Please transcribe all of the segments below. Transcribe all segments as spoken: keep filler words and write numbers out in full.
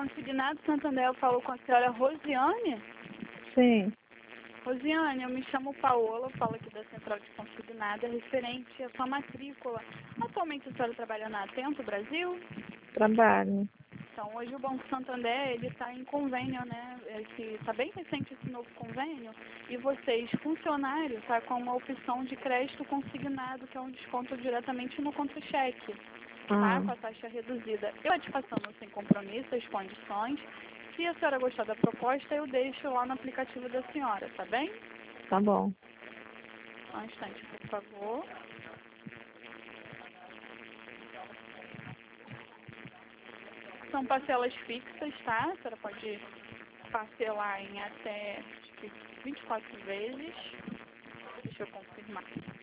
Consignado Santander, eu falo com a senhora Rosiane. Sim, Rosiane, eu me chamo Paola, eu falo aqui da Central de Consignado, é referente à sua matrícula. Atualmente a senhora trabalha na Atento Brasil? trabalho. Então, hoje o Banco Santander, ele está em convênio, né? Está bem recente esse novo convênio. E vocês, funcionários, tá com uma opção de crédito consignado, que é um desconto diretamente no contra-cheque, tá? Ah, Com a taxa reduzida. Eu estou te passando sem compromisso as condições. Se a senhora gostar da proposta, eu deixo lá no aplicativo da senhora, tá bem? tá bom. Só um instante, por favor. São parcelas fixas, tá? A senhora pode parcelar em até acho que vinte e quatro vezes. Deixa eu confirmar.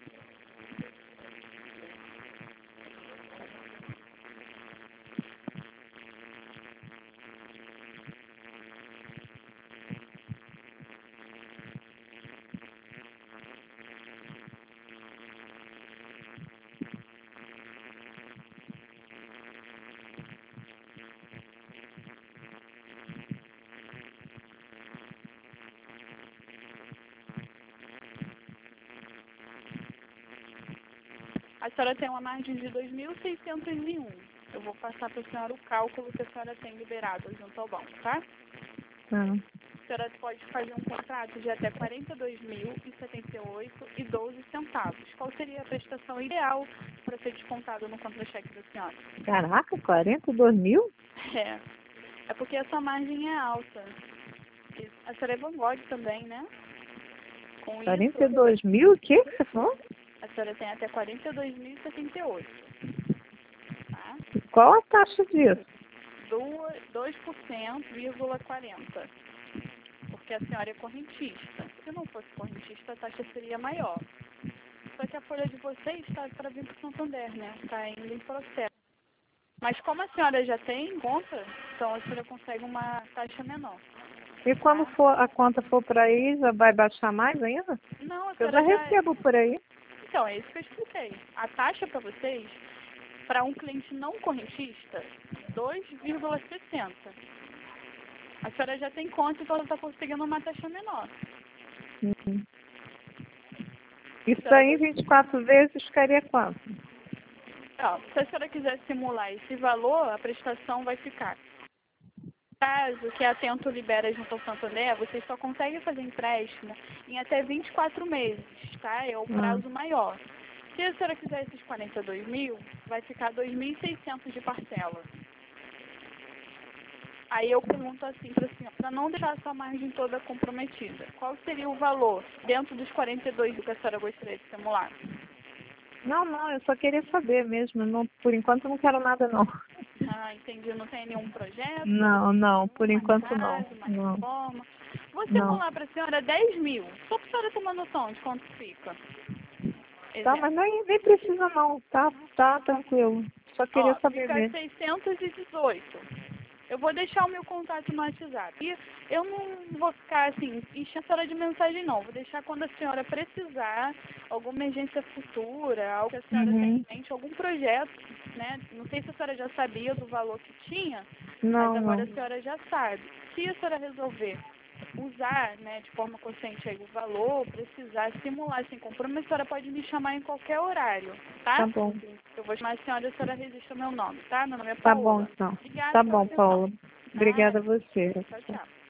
A senhora tem uma margem de dois mil seiscentos e um. Eu vou passar para a senhora o cálculo que a senhora tem liberado junto ao banco, tá? Ah, A senhora pode fazer um contrato de até quarenta e dois mil e setenta e oito e doze centavos. Qual seria a prestação ideal para ser descontado no contra-cheque da senhora? caraca, quarenta e dois mil? É, é porque essa margem é alta. E a senhora é Van Gogh também, né? Com quarenta e isso, dois mil? O que que você falou? a senhora tem até quarenta e dois mil e setenta e oito, tá? E qual a taxa disso? dois por cento, vírgula quarenta. Porque a senhora é correntista. Se não fosse correntista, a taxa seria maior. Só que a folha de vocês está para vir para o Santander, né? Está ainda em processo. Mas como a senhora já tem conta, então a senhora consegue uma taxa menor. E quando Tá? for, a conta for para aí, já vai baixar mais ainda? Não, a Eu já senhora já... recebo por aí. Então, é isso que eu expliquei. A taxa para vocês, para um cliente não correntista, dois vírgula sessenta. A senhora já tem conta, então ela está conseguindo uma taxa menor. Hum. Isso aí, vinte e quatro vezes, ficaria quanto? Ó, se a senhora quiser simular esse valor, a prestação vai ficar. Caso que a Atento libera junto ao Santander, vocês só conseguem fazer empréstimo em até vinte e quatro meses, tá? É o Ah, prazo maior. Se a senhora quiser esses quarenta e dois mil, vai ficar dois mil e seiscentos de parcela. Aí eu pergunto assim para a senhora, para não deixar a sua margem toda comprometida, qual seria o valor dentro dos quarenta e dois mil que a senhora gostaria de simular? não, não, eu só queria saber mesmo. Não, por enquanto eu não quero nada, não. Ah, entendi. Não tem nenhum projeto? Não, não, por Uma enquanto não. casa, uma Não, reforma? Vou não. simular para a senhora dez mil, só para a senhora ter uma noção de quanto fica. Tá, Exemplo. mas nem, nem precisa não, tá, tá tranquilo. Só queria Ó, saber fica mesmo. seiscentos e dezoito. Eu vou deixar o meu contato no WhatsApp. E eu não vou ficar assim, enchendo a senhora de mensagem não. Vou deixar quando a senhora precisar, alguma emergência futura, algo que a senhora tem Uhum. em mente, algum projeto, né? Não sei se a senhora já sabia do valor que tinha, mas Não, agora a não. senhora já sabe. Se a senhora resolver usar, né, de forma consciente aí o valor, precisar simular sem compromisso, a senhora pode me chamar em qualquer horário, Tá tá? bom. Eu vou chamar a senhora e a senhora registra o meu nome, tá? Meu nome é Tá bom, Paola. então. Obrigada Tá pela bom, atenção. Paula. Ah, Obrigada a você. tchau, tchau.